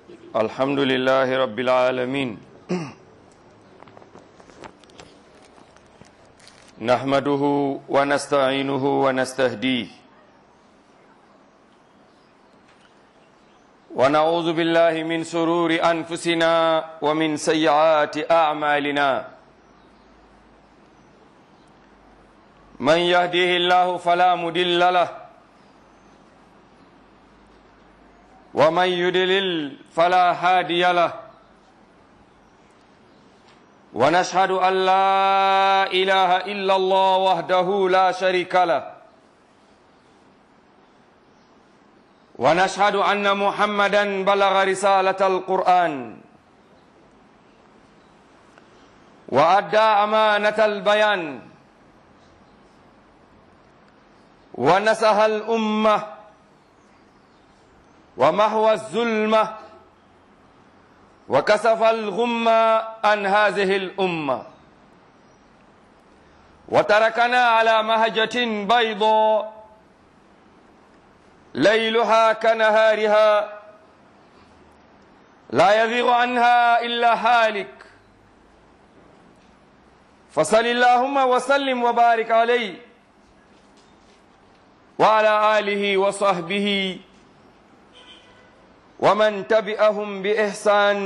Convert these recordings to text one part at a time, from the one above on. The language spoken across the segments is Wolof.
الحمد لله رب العالمين نحمده ونستعينه ونستهديه ونعوذ بالله من شرور أنفسنا ومن سيئات أعمالنا من يهده الله فلا مضل له ومن يضلل فلا هادي له ونشهد أن لا إله إلا الله وحده لا شريك له ونشهد أن محمدا بلغ رسالة القرآن وأدى أمانة البيان ونصح الأمة ومحو الظلمة وكشف الغمة عن هذه الأمة وتركنا على مهجة بيضاء ليلها كنهارها لا يزيغ عنها إلا هالك فصل اللهم وسلم وبارك عليه وعلى آله وصحبه ومن تبعهم بإحسان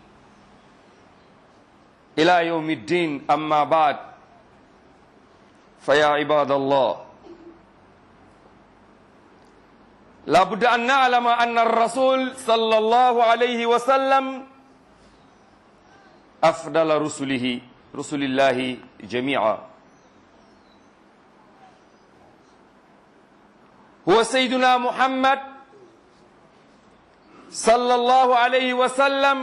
إلى يوم الدين أما بعد فيا عباد الله لابد أن نعلم أن الرسول صلى الله عليه وسلم أفضل رسل الله جميعا هو سيدنا محمد صلى الله عليه وسلم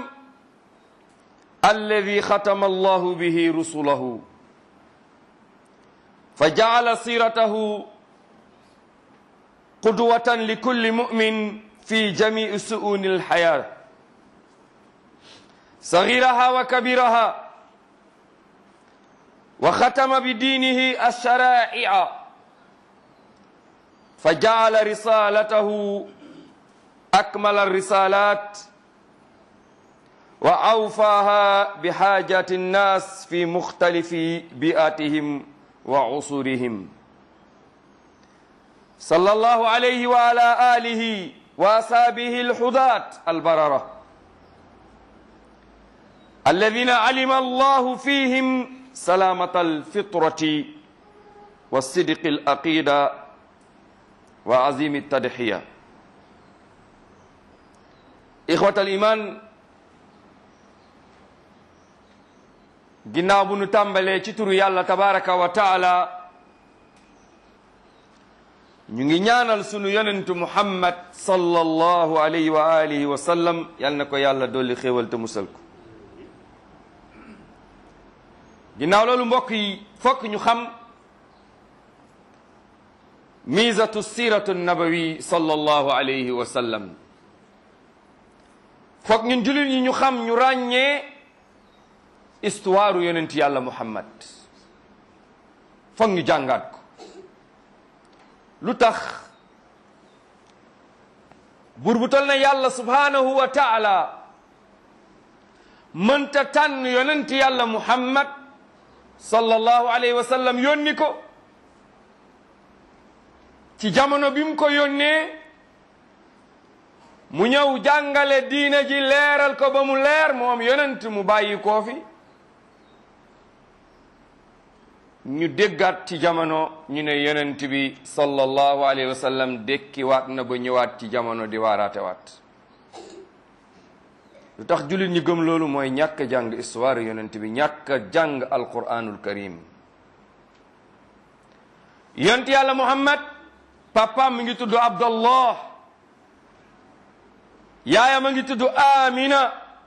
الذي ختم الله به رسله فجعل سيرته قدوة لكل مؤمن في جميع شؤون الحياة صغيرها وكبيرها وختم بدينه الشرائع فجعل رسالته أكمل الرسالات وأوفاها بحاجات الناس في مختلف بيئاتهم وعصورهم صلى الله عليه وعلى آله وأصحابه الحداة البررة الذين علم الله فيهم سلامة الفطرة والصدق العقيدة وعظيم التضحية إخوة الإيمان ginnaaw bu nu tàmbalee ci turu yàlla tabaraka wa taala ñu ngi ñaanal sunu yonentu muhammad sallallahu alayhi wa alihi wa sallam yal na ko yàlla dolli xéewal te musal ko ginnaaw loolu mbokk yi fokk ñu xam miizatu siiratu nabawi sallallahu alayhi wa sallam fokk ñun jullit ñi ñu xam ñu ràññee histoire yonent yàlla muhammad foog ñu jàngaat ko lu tax buur bu tol na yàlla subhanahu wa taala mënta tànn yonent yàlla muhammad sallallahu alayhi wa sallam yónni ko ci jamono bi mu ko yónnee mu ñëw jàngale diina ji leeral ko ba mu leer moom yonent mu bàyyi koo fi ñu déggaat ci jamono ñu ne yonent bi sallallahu alayhi wa sallam dékki waat na ba ñëwaat ci jamono di waaraate waat lu tax jullit ñi gëm loolu mooy ñàkk a jàng histoire yonent bi ñàkk a jàng alquranul karim yonent yàlla muhammad papaam mi ngi tudd abdallah yaayam a ngi tudd amina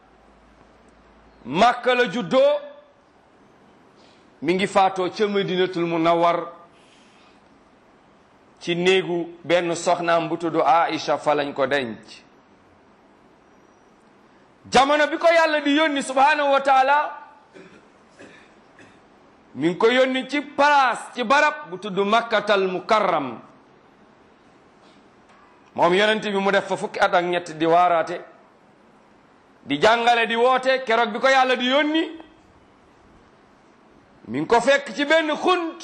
makka la juddoo mi ngi faatoo ca madinatul munawwar ci néegu benn soxnaam bu tudd aisha fa lañ ko denc jamono bi ko yàlla di yónni subhanahu wa taala mi ngi ko yónni ci place ci barab bu tudd makkatal mukarram moom yonent bi mu def fa fukki at ak ñett di waaraate di jàngale di woote keroog bi ko yàlla di yónni mi ngi ko fekk ci benn xunt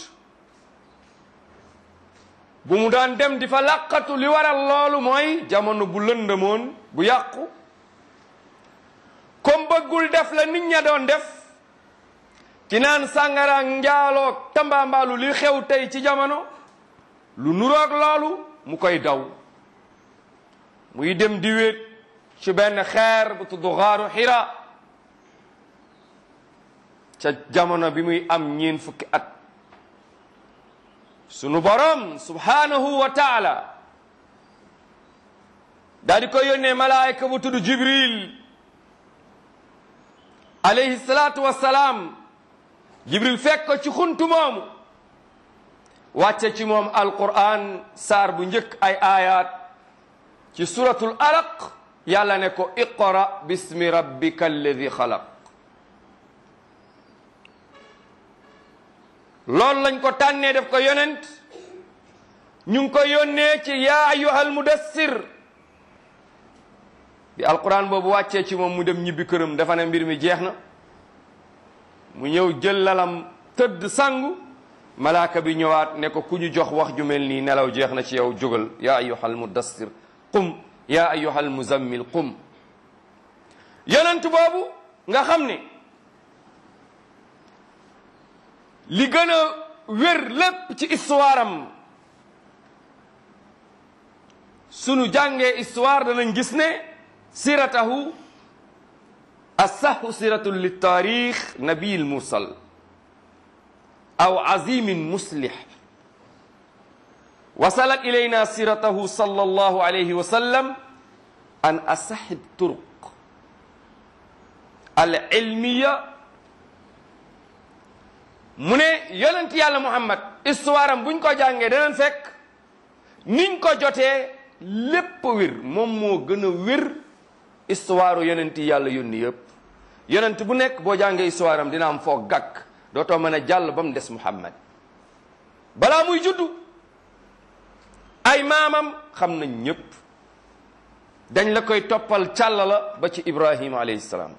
bu mu daan dem di fa làqatu. li waral loolu mooy jamono bu lëndëmoon bu yàqu, comme bëggul def la nit ña doon def ci naan sàngara njaaloog tambaambaalu li xew tey ci jamono, lu nuroog loolu mu koy daw. muy dem di wéet ci benn xeer bu tudd xaaru Hira ca jamono bi muy am 4 fukki at. sunu borom subhanahu wa taala daal di koy yónnee malaayika bu tudd Jibril alayhi salaatu wassalaam. Jibril fekk ko ci xuntu moomu, wàcce ci moom alquran saar bu njëkk ay ayat ci suratul alaq. yàlla ne ko iqra bismi rabbika alladi xalaq. loolu lañ ko tànnee def ko yonent. ñu ngi ko yónnee ci yaa ayyuhal mudassir. bi alquran boobu wàccee ci moom mu dem ñibbi këram, dafa ne mbir mi jeex na. mu ñëw jël lalam tëdd sangu, malaaka bi ñëwaat ne ko ku ñu jox wax ju mel nii nelaw jeex na ci yow, jógal. yaa ayyuhal mudassir qum, yaa ayyuhal muzammil qum. yonent boobu nga xam ne li gën a wér lépp ci histoire am, sunu jàngee histoire danañ gis ne siratahu assahu siratun li taarix nabiil mursal aw azimin muslih. wasalat ilayna siratahu sallallahu alayhi wa sallam an asahi turuq al ilmiya. mu ne yonent yàlla Muhammad histoire am buñ ko jàngee danañ fekk niñ ko jotee lépp wér. moom moo gën a wér histoire yonent yàlla yónni yëpp. yonent bu nekk boo jàngee histoire am dina am foo gàkk, dootoo mën a jàll ba mu des Muhammad. balaa muy juddu ay maamam xam nañ ñëpp, dañ la koy toppal càll la ba ci Ibrahima alayhi salaam.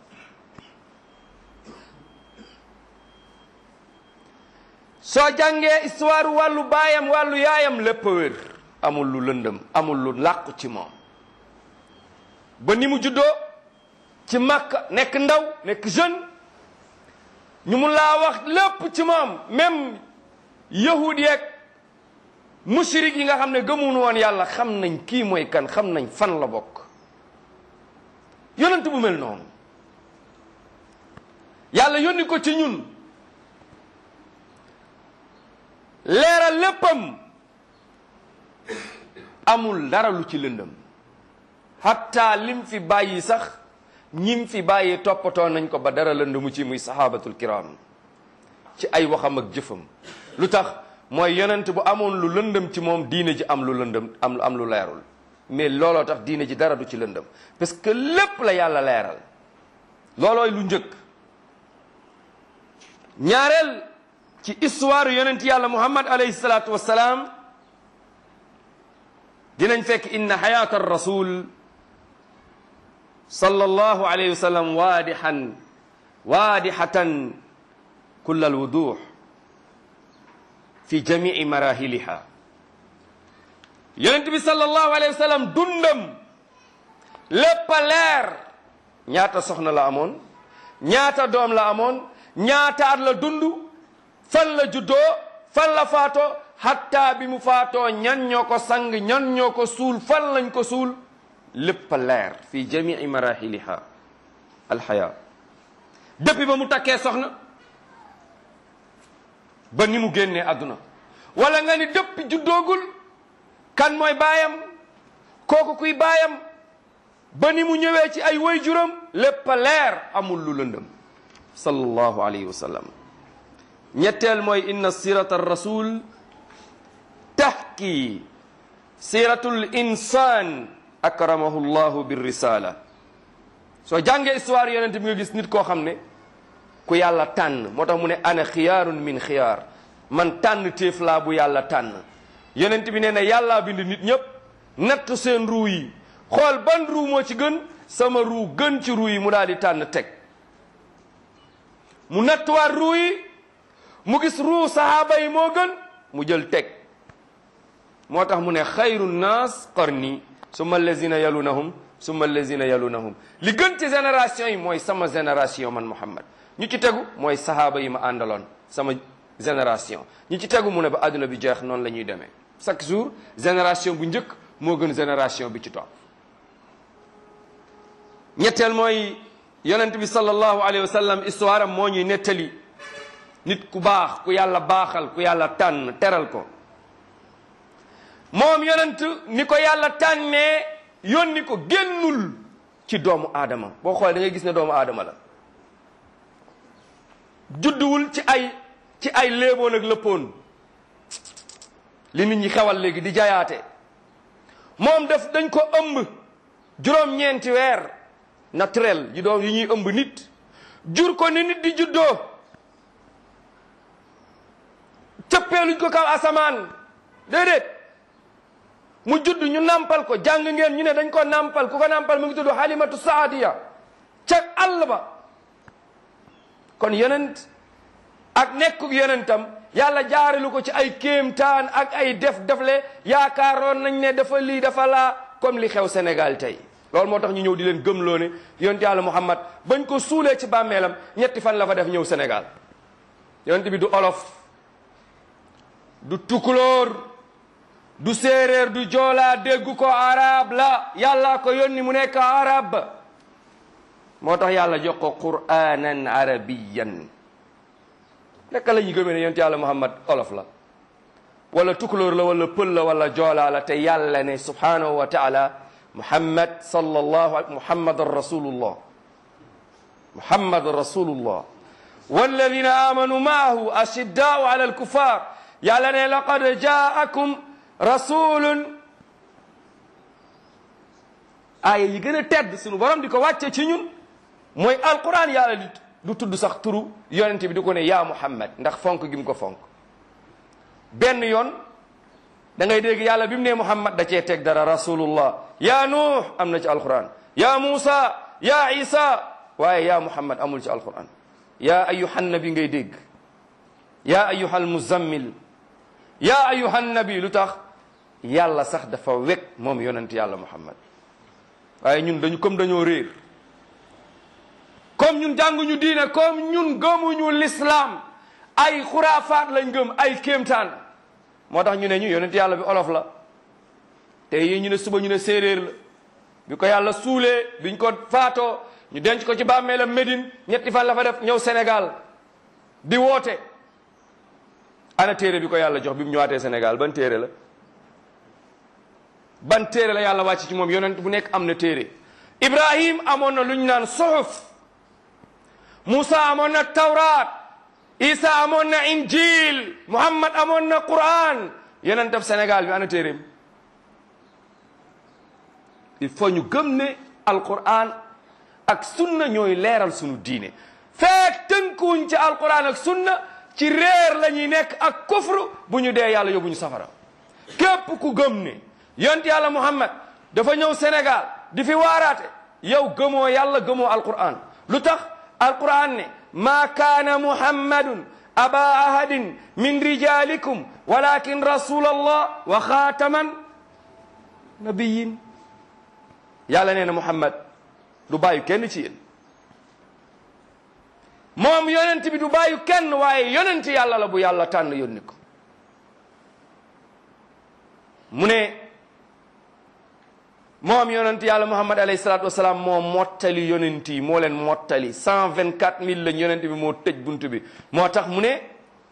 soo jàngee histoire wàllu baayam wàllu yaayam lépp a wér, amul lu lëndëm, amul lu làqu ci moom. ba ni mu juddoo ci Makka nekk ndaw nekk jeune, ñu mun laa wax lépp ci moom. même yahud yeeg mushrik yi nga xam ne gëmuñu woon yàlla xam nañ kii mooy kan, xam nañ fan la bokk. yonent bu mel noonu yàlla yónni ko ci ñun, leeral léppam, amul dara lu ci lëndëm. hatta lim fi bàyyi sax ñim fi bàyyi toppatoo nañ ko ba dara lëndëmu ci, muy sahabatul kiram, ci ay waxam ak jëfam. lu tax? mooy yonent bu amoon lu lëndëm ci moom, diine ji am lu lëndëm, am lu leerul. mais looloo tax diine ji dara du ci lëndëm, parce que lépp la yàlla leeral. loolooy lu njëkk. ñaareel ci histoire yonent yàlla Muhammad alayhi salaatu wassalaam dinañ fekk inna xayaata rasul sallallahu alayhi wa sallam waadixatan kulla alwuduux fi jamici marahiliha. yonent bi sallallahu alayhi wa sallam dundam lépp a leer. ñaata soxna la amoon, ñaata doom la amoon, ñaata at la dund, fan la juddoo, fan la faatoo, hatta bi mu faatoo ñan ñoo ko sang, ñan ñoo ko suul, fan lañ ko suul, lépp a leer. fi jamici marahiliha alxaya. depuis ba mu takkee soxna ba ni mu génnee àdduna, wala nga ni depuis juddoogul, kan mooy baayam, kooku kuy baayam, ba ni mu ñëwee ci ay waajuram, lépp a leer, amul lu lëndëm. sallallahu alayhi wa sallam. ñetteel mooy inna sirata rasul tahki siratul insan akramahu llahu birrisala. soo jàngee histoire yonent bi nga gis nit koo xam ne ku yàlla tànn. moo tax mu ne ana xiyaarun min xiyaar, man tànn téef laa bu yàlla tànn. yonent bi nee na yàllaa bind nit ñëpp, natt seen ruu yi, xool ban ruu moo ci gën sama ruu gën ci ruu yi mu daal di tànn teg mu nattuwaat ruu yi mu gis ruu sahaaba yi moo gën mu jël teg moo tax mu ne xayru naas qarni summa allazina yalunahum summa allazina yalunahum li gën ci génération yi mooy sama génération man Muhammad ñu ci tegu mooy sahaaba yi ma àndaloon sama génération ñi ci tegu mu ne ba adduna bi jeex noonu la ñuy demee chaque jour génération bu njëkk moo gën génération bi ci topp ñetteel mooy yonent bi sallallahu alayhi wa sallam histoire am moo ñuy nettali nit ku baax ku yàlla baaxal ku yàlla tànn teral ko moom yonent ni ko yàlla tànnee yónni ko génnul ci doomu aadama boo xoolee da ngay gis ne doomu aadama la judduwul ci ay léeboon ak lëppoon li nit ñi xewal léegi di jayaate moom dañ ko ëmb juróom-ñeenti weer naturel yi ñuy ëmb nit jur ko ni nit di juddoo cëppeeluñ ko kaw asamaan déedéet mu judd ñu nampal ko jàng ngeen ñu ne dañ ko nampal ku ko nampal mu ngi tudd Halimatu Saadiya ca àll ba kon yonent ak nekkuk yonentam yàlla jaarelu ko ci ay kéemtaan ak ay defle yaakaaroon nañ ne dafa lii dafa laa comme li xew Sénégal tey loolu moo tax ñu ñëw di leen gëmloo ne yonent yàlla Muhammad bañ ko suulee ci bàmmeelam 3 fan la fa def ñëw Sénégal yonent bi du olof du tukulóor du séeréer du joolaa déggu ko arab la yàlla ko yónni mu nekk arab moo tax yàlla jox ko qur'anan arabiyan naka la ñu gëmee ne yonent yàlla Muhammad olof la wala tukulóor la wala pël la wala joolaa la te yàlla ne subhanahu wa taala Muhammad Muhammadan rasulullah walladina amanu maahu ashiddaau ala alkuffar yàlla ne laqad jaakum rasulun aaya yi gën a tedd sunu borom di ko wàcce ci ñun mooy alquran yàlla du tudd sax turu yonent bi di ko ne yaa Muhammad ndax fonk gi mu ko fonk benn yoon da ngay dégg yàlla bi mu ne Muhammad da cee teg dara rasulullah yaa Nuux am na ci alquran yaa Muusa yaa Isa waaye yaa Muhammad amul ci alquran yaa ayyuhan nabi ngay dégg yaa ayyuhal muzammil yaa ayyuhan nabi lu tax yàlla sax dafa wekk moom yonent yàlla Muhammad waaye ñun dañoo réer comme ñun jànguñu diine comme ñun gëmuñu l'islam ay xuraafaat lañ gëm ay kéemtaan moo tax ñu ne ñu yonent yàlla bi olof la te yi ñu ne suba ñu ne séeréer la bi ko yàlla suulee biñ ko faatoo ñu denc ko ci bàmmeelam Médine 3 fan la fa def ñëw Sénégal di woote ana téere bi ko yàlla jox bi mu ñëwaatee Sénégal ban téere la yàlla wàcc ci moom yonent bu nekk am na téere Ibrahim amoon na lu ñu naan suhuf Moussa amoon na Tawraat Isa amoon na Injil Muhammad amoon na Quran yonentab Sénégal bi ana téereem il faut ñu gëm ne Alquran ak sunna ñooy leeral sunu diine fekk tënkuwuñ ci Alquran ak sunna ci réer la ñuy nekk ak kufru bu ñu dee yàlla yóbbu ñu safara képp ku gëm ne yonent yàlla Muhammad dafa ñëw Sénégal di fi waaraate yow gëmoo yàlla gëmoo Alquran lu tax Alquran ne ma kaana Muhammadun aba ahadin min rijalikum walakin rasulallah wa xaataman nabiyin yàlla nee na Muhammad du bàyyi kenn ci yéen moom yonent bi du bàyyi kenn waaye yonent yàlla la bu yàlla tànn yónni ko mu ne moom yonent yàlla Muhammad alayhi salaatu wasalaam moo mottali yonent yi moo leen mottali 124 000 lañ yonent bi moo tëj buntu bi moo tax mu ne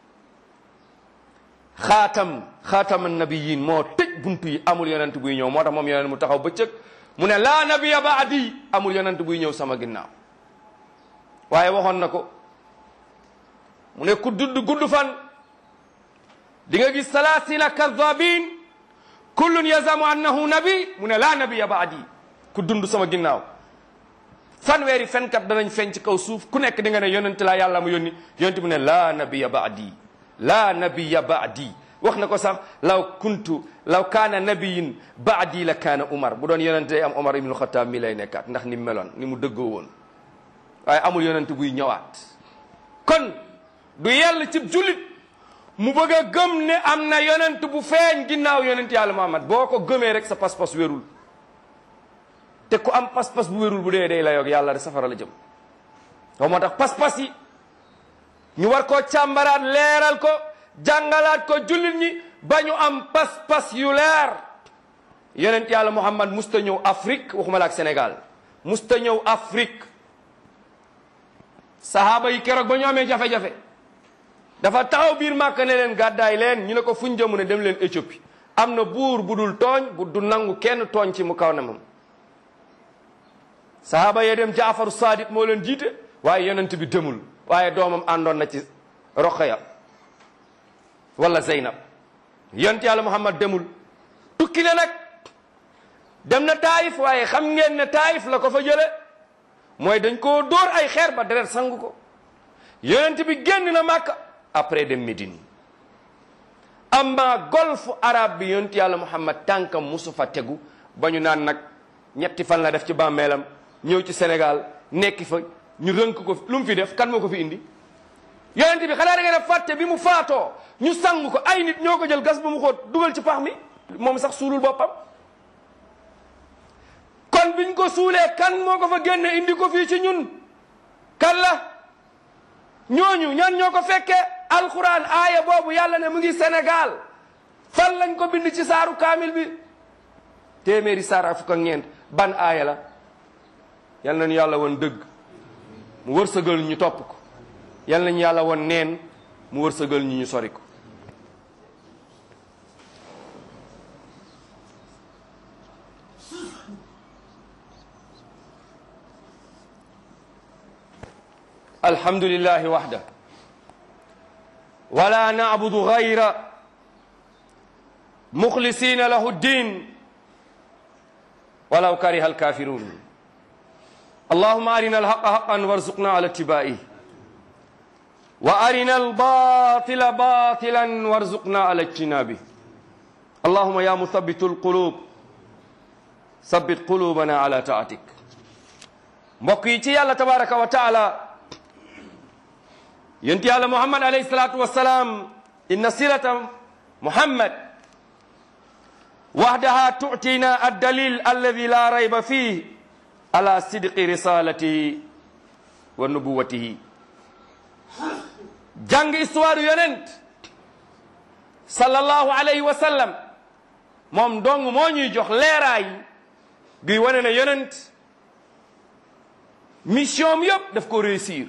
xaatama nabiyin moo tëj buntu yi amul yonent buy ñëw moo tax moom yonent mu taxaw bëccëg mu ne laa nabiya baadi amul yonent buy ñëw sama ginnaaw waaye waxoon na ko mu ne ku gudd fan di nga gis 30 kadabin kullun yazamu annahu nabi mu ne laa nabiya baadi ku dund sama ginnaaw fanweeri fenkat danañ feeñ ci kaw suuf ku nekk di nga ne yonent laa yàlla mu yónni yonent mu ne laa nabiya baadi laa nabiya baadi wax na ko sax law kuntu law kaana nabiyin baadi la kaana Umar, bu doon yonente am Omar ibnul Xattaab mi lay nekkaat, ndax ni mu meloon ni mu dëggoo woon. waaye amul yonente buy ñëwaat. kon du yàlla ci jullit mu bëgg a gëm ne am na yonent bu feeñ ginnaaw yonent yàlla Muhammad. boo ko gëmee rek sa pas-pas wérul, te ku am pas-pas bu wérul bu dee day la yoog yàlla de safara la jëm. loolu moo tax pas-pas yi ñu war koo càmbaraat, leeral ko, jàngalaat ko jullit ñi ba ñu am pas-pas yu leer. yonent yàlla Muhammad musta ñëw Afrique, waxuma la ak Sénégal, musta ñëw Afrique. sahaaba yi keroog ba ñu amee jafe-jafe dafa taxaw biir Màkka ne leen gàddaay leen. ñu ne ko fuñ jëmu ne dem leen Éthiopie, am na buur bu dul tooñ, bu du nangu kenn tooñ ci mu kaw na moom. sahaaba yee dem Jaafaru Saadiq moo leen jiite, waaye yonent bi demul, waaye doomam àndoon na ci Roqaya wala Zeynab. yonent yàlla Muhammad demul, tukki na nag, dem na Taayif, waaye xam ngeen ne Taayif la ko fa jële mooy dañ koo dóor ay xeer ba deret sangu ko. yonent bi génn na Màkka, après dem Médine. amma golfu arabe bi yonent yàlla Muhammad tànkam musu fa tegu ba ñu naan nag ñetti fan la def ci bàmmeelam, ñëw ci Sénégal nekki fa, ñu rënk ko. lu mu fi def, kan moo ko fi indi? yonent bi xanaa da ngeen a fàtte bi mu faatoo ñu sang ko, ay nit ñoo ko jël gas ba mu xóot dugal ci pax mi, moom sax suulul boppam. kon biñ ko suulee kan moo ko fa génne indi ko fii ci ñun? kan la? ñooñu ñan ñoo ko fekkee? alquran aaya boobu yàlla ne mu ngi Sénégal, fan lañ ko bind ci saaru kaamil bi? téeméeri saar ak fukk ak ñeent. ban aaya la? yal nañu yàlla woon dëgg mu wërsëgal ñu topp ko, yal nañu yàlla woon neen mu wërsëgal ñu sori ko. alhamdulillahi wahda wala na'budu ghayra mukhlisina lahu ddin walaw kariha alkafirun. allahumma arina alhaqa haqqan warzuqna ala ittiba'ih wa arina albatila batilan warzuqna ala ijtinabih. allahumma ya muthabbitu alqulub thabbit qulubana ala ta'atik. mbokk yi ci yàlla tabaraka wa taala, yonent yàlla Muhammad alayhi salaatu wa salaam, inna sirata Muhammad wahdaha tu'tina ad-dalil alladi la rayba fihi ala sidqi risalatihi wa nubuwatihi. jàng histoire yonent sallallahu alayhi wa sallam moom dong moo ñuy jox leeraay guy wane ne yonent mission am yëpp daf ko réussir.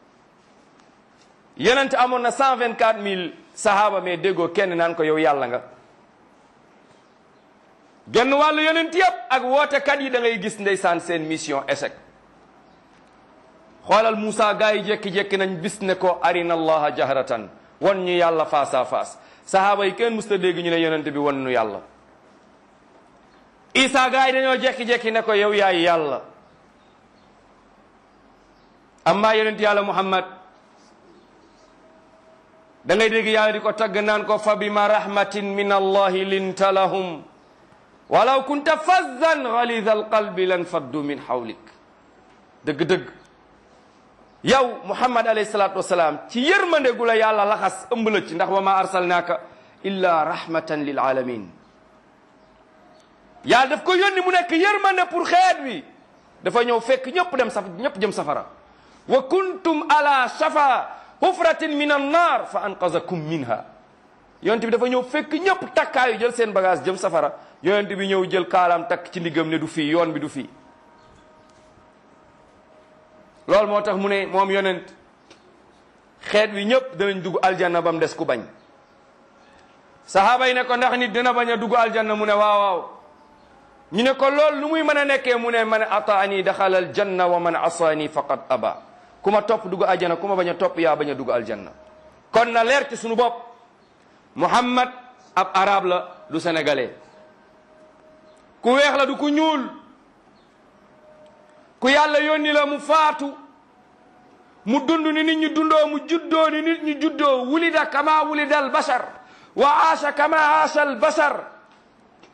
yonent amoon na 124 000 sahaaba, mais déggoo kenn naan ko yow yàlla nga. genn wàllu yonent yëpp ak wootekat yi da ngay gis ndeysaan seen mission échec. xoolal Moussa gaa yi jékki-jékki nañ bis ne ko arina allaha jahratan, won ñu yàlla face à face. sahaaba yi kenn musta dégg ñu ne yonent bi won ñu yàlla. Isa gaa yi dañoo jékki-jékki ne ko yow yaay yàlla. amma yonent yàlla Muhammad da ngay dégg yàlla di ko tagg naan ko fa bima rahmatin min allahi linta lahum walaw kunta fazzan ghalidha alqalbi lan faddu min hawlik. dëgg-dëgg yow Muhammad alayhi salatu wasalaam ci yërmande gu la yàlla laxas ëmb la ci, ndax wa ma arsalnaaka illa rahmatan lil alamin. yàlla daf ko yónni mu nekk yërmande pour xeet wi. dafa ñëw fekk ñëpp jëm safara. wa kuntum ala shafa hufratin min annar fa anqazakum minha. yonent bi dafa ñëw fekk ñëpp takkaayu jël seen bagage jëm safara, yonent bi ñëw jël kaalaam takk ci ndiggam ne du fii, yoon bi du fii. loolu moo tax mu ne moom yonent xeet wi ñëpp danañ dugg aljanna ba mu des ku bañ. sahaaba yi ne ko ndax nit dina bañ a dugg aljanna? mu ne waaw waaw. ñu ne ko lool lu muy mën a nekkee? mu ne man ataani daxala aljanna wa man asaani faqad aba. ku ma topp dugg aljanna, ku ma bañ a topp yaa bañ a dugg aljanna. kon na leer ci sunu bopp, Muhammad ab arab la, du sénégalais. ku weex la, du ku ñuul. ku yàlla yónni la mu faatu, mu dund ni nit ñi dundoo, mu juddoo ni nit ñi juddoo. wulida kama wulida al bashar wa aasha kama aasha al bashar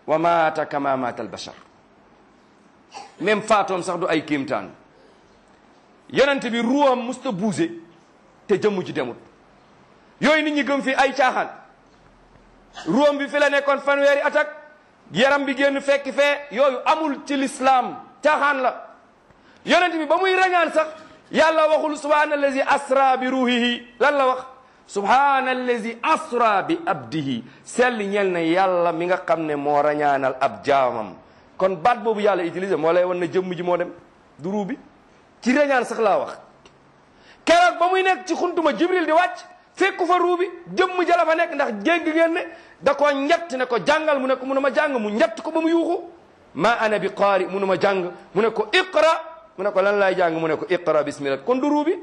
wa maata kama maata al bashar même faatoom sax du ay kéemtaan yonent bi ruwam musta bougé te jëmm ji demut yooyu nit ñi gëm fi ay caaxaan ruwam bi fi la nekkoon fanweeri atak yaram bi génn fekk fee yooyu amul ci lislaam caaxaan la yonent bi ba muy rañaan sax yàlla waxul subhaana allazi asra bi ruhihi lan la wax subhaana allazi asra bi abdihi sell ñel na yàlla mi nga xam ne moo rañaanal ab jaamam kon baat boobu yàlla utilisé moo lay wan na jëmm ji moo dem du ruu bi ci rañaan sax laa wax keroog ba muy nekk ci xuntuma jibril di wàcc fekku fa ruu bi jëmm ja la fa nekk ndax jégg ngeen ne da ko ñett ne ko jàngal mu ne ko munuma jàng mu ñett ko ba mu yuuxu ma ana bi qaari munuma jàng mu ne ko iqra mu ne ko lan laay jàng mu ne ko iqra bismillah kon du ruu bi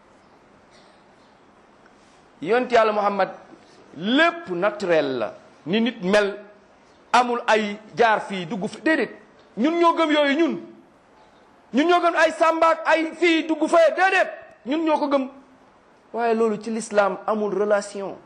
yonent yàlla Muhammad lépp naturel la ni nit mel amul ay jaar fii dugg fi déedéet ñun ñoo gëm yooyu ñun ñoo gëm ay sàmbaak ay fii dugg fee déedéet ñun ñoo ko gëm waaye loolu ci l'islam amul relation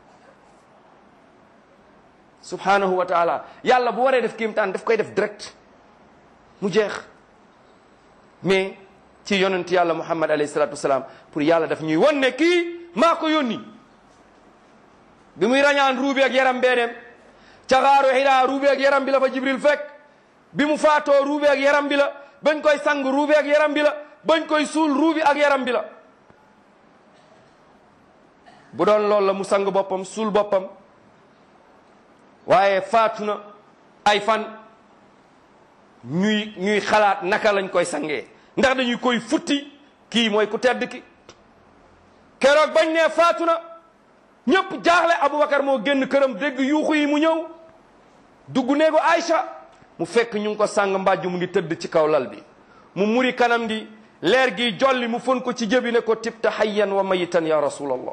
subhanahu wa taala yàlla bu waree def kéemtaan daf koy def direct mu jeex mais ci yonent yàlla Muhammad alayhi salatu wasalaam pour yàlla daf ñuy won ne kii maa ko yónni bi muy rañaan ruubi ak yaram beeneem ca xaaru Hiraa ruubi ak yaram bi la fa Jibril fekk bi mu faatoo ruubi ak yaram bi la bañ koy sang ruubi ak yaram bi la bañ koy suul ruubi ak yaram bi la bu doon loolu la mu sang boppam suul boppam waaye faatu na ay fan ñuy xalaat naka lañ koy sangee ndax dañuy koy futti kii mooy ku tedd ki keroog bañ ne faatu na ñëpp jaaxle Aboubacar moo génn këram dégg yuuxu yi mu ñëw dugg néegu Aïcha mu fekk ñu ngi ko sàng mbàjj mu ngi tëdd ci kaw lal bi mu muri kanam gi leer gi jolli mu fon ko ci jëbi ne ko tibta hayyan wa mayitan ya rasulallah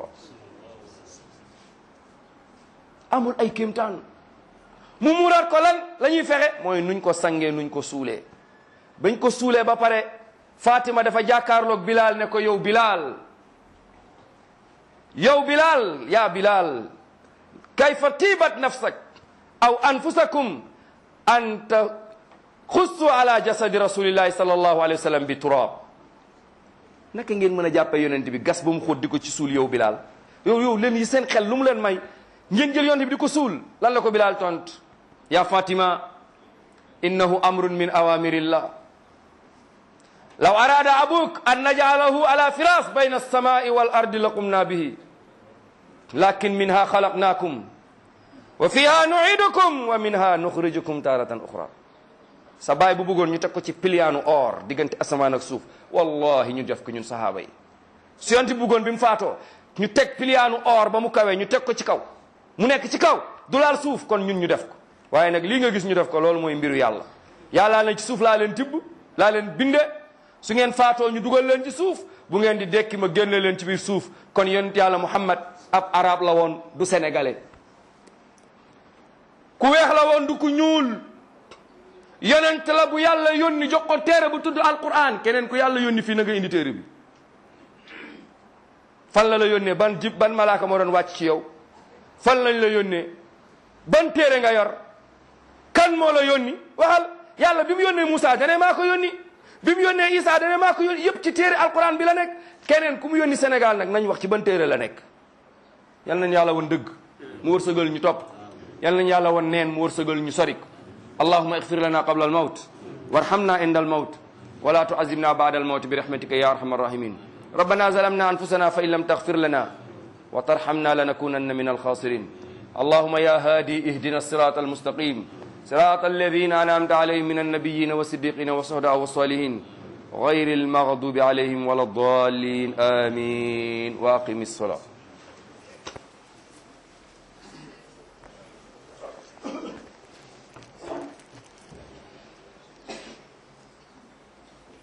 amul ay kéemtaan mu muuraat ko lan la ñuy fexe mooy nuñ ko sangee nuñ ko suulee bañ ko suulee ba pare Fatima dafa jàkkaarloog Bilal ne ko yow Bilal ya Bilal kayfa tiibat nafsak aw anfusakum an taxussu ala jasadi rasulillahi sallallahu alayhi wa sallam bi turab naka ngeen mën a jàppee yonent bi gas ba mu xóot di ko ci suul yow Bilal yow leen yi seen xel lu mu leen may ngeen jël yonent bi di ko suul lan la ko Bilal tont ya Fatima innahu amrun min awamirillah law arada abuk an naj'alahu ala firas bayna as-samai wal ardi laqumna bihi lakin minha khalaqnakum wa fiha nu'idukum wa minha nukhrijukum taratan ukhra sa baay bu bëggoon ñu teg ko ci piliyaanu or diggante asamaan ak suuf wallahi ñu def ko ñun sahaaba yi su yonent bi bëggoon bi mu faatoo ñu teg piliyaanu or ba mu kawee ñu teg ko ci kaw mu nekk ci kaw du laal suuf kon ñun ñu def ko waaye nag lii nga gis ñu def ko loolu mooy mbiru yàlla yàllaa na ci suuf laa leen tibb laa leen binde su ngeen faatoo ñu dugal leen ci suuf bu ngeen di dekki ma génne leen ci biir suuf kon yonent yàlla Muhammad ab arab la woon du sénégalais ku weex la woon du ku ñuul yonent la bu yàlla yónni jox ko téere bu tudd alquran keneen ku yàlla yónni fii na nga indi téere bi fan la yónnee ban malaaka moo doon wàcc ci yow fan lañ la yónnee ban téere nga yor kan moo la yónni waxal yàlla bi mu yónnee Moussa dane maa ko yónni bi mu yónnee Isa dane maa ko yónni yëpp ci téere alquran bi la nekk keneen ku mu yónni Sénégal nag nañ wax ci ban téere la nekk yal nañ yàlla woon dëgg mu wërsëgal ñu topp yal nañ yàlla woon neen mu wërsëgal ñu sorik allahumma ighfir lana qabla al mawt warhamna inda al mawt wala tu'azibna ba'da al mawt bi rahmatika ya arhamar rahimin rabbana zalamna anfusana fa in lam taghfir lana wa tarhamna lanakunanna min al khasirin allahumma ya hadi ihdina as-sirata al mustaqim صراط الذين أنعمت عليهم من النبيين والصديقين والشهداء والصالحين غير المغضوب عليهم ولا الضالين آمين وأقم الصلاة